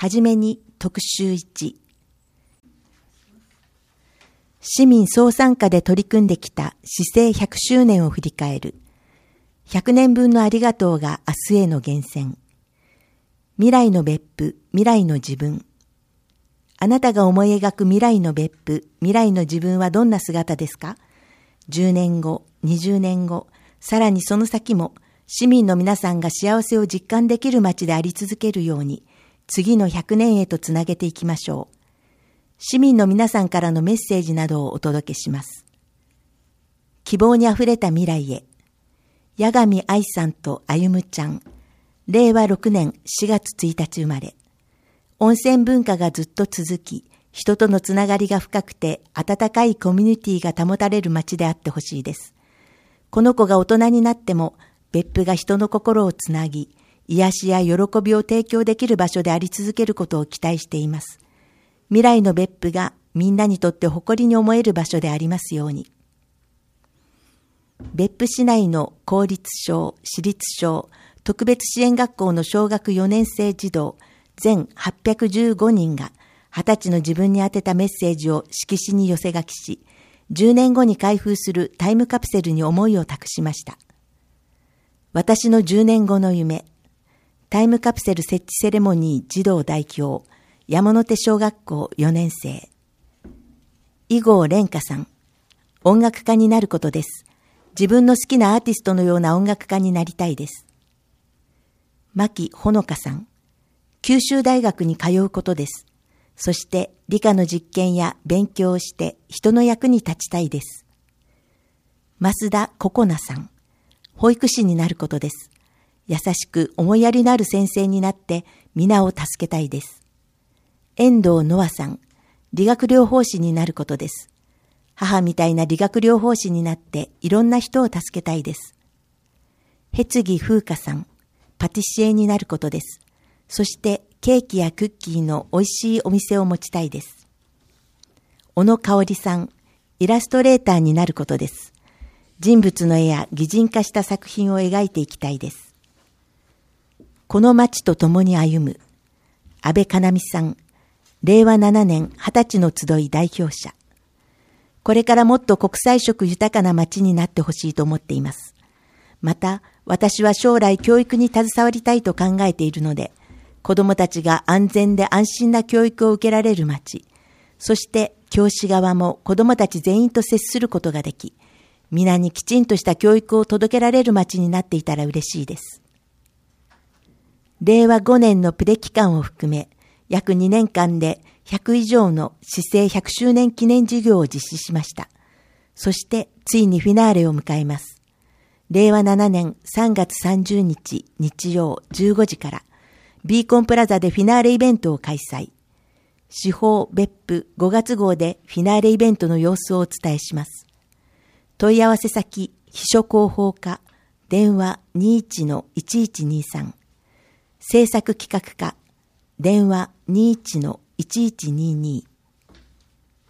はじめに特集1。市民総参加で取り組んできた市政100周年を振り返る。100年分のありがとうが明日への源泉。未来の別府、未来の自分。あなたが思い描く未来の別府、未来の自分はどんな姿ですか？ 10 年後、20年後、さらにその先も市民の皆さんが幸せを実感できる街であり続けるように、次の100年へとつなげていきましょう。市民の皆さんからのメッセージなどをお届けします。希望にあふれた未来へ。八神愛さんとあゆむちゃん。令和6年4月1日生まれ。温泉文化がずっと続き、人とのつながりが深くて温かいコミュニティが保たれる街であってほしいです。この子が大人になっても、別府が人の心をつなぎ、癒しや喜びを提供できる場所であり続けることを期待しています。未来の別府がみんなにとって誇りに思える場所でありますように。別府市内の公立小、私立小、特別支援学校の小学4年生児童全815人が20歳の自分に宛てたメッセージを色紙に寄せ書きし、10年後に開封するタイムカプセルに思いを託しました。私の10年後の夢。タイムカプセル設置セレモニー児童代表、山手小学校4年生。伊郷蓮香さん。音楽家になることです。自分の好きなアーティストのような音楽家になりたいです。牧ほのかさん。九州大学に通うことです。そして理科の実験や勉強をして人の役に立ちたいです。増田ここなさん。保育士になることです。優しく思いやりのある先生になって皆を助けたいです。遠藤のあさん。理学療法士になることです。母みたいな理学療法士になっていろんな人を助けたいです。へつぎふうかさん。パティシエになることです。そしてケーキやクッキーの美味しいお店を持ちたいです。小野香織さん。イラストレーターになることです。人物の絵や擬人化した作品を描いていきたいです。この街と共に歩む。安倍かなみさん。令和7年20歳の集い代表者。これからもっと国際色豊かな街になってほしいと思っています。また、私は将来教育に携わりたいと考えているので、子どもたちが安全で安心な教育を受けられる街、そして教師側も子どもたち全員と接することができ、皆にきちんとした教育を届けられる街になっていたら嬉しいです。令和5年のプレ期間を含め、約2年間で100以上の市政100周年記念事業を実施しました。そしてついにフィナーレを迎えます。令和7年3月30日日曜15時からビーコンプラザでフィナーレイベントを開催。司法別府5月号でフィナーレイベントの様子をお伝えします。問い合わせ先秘書広報課電話 21-1123 制作企画課電話 21-1122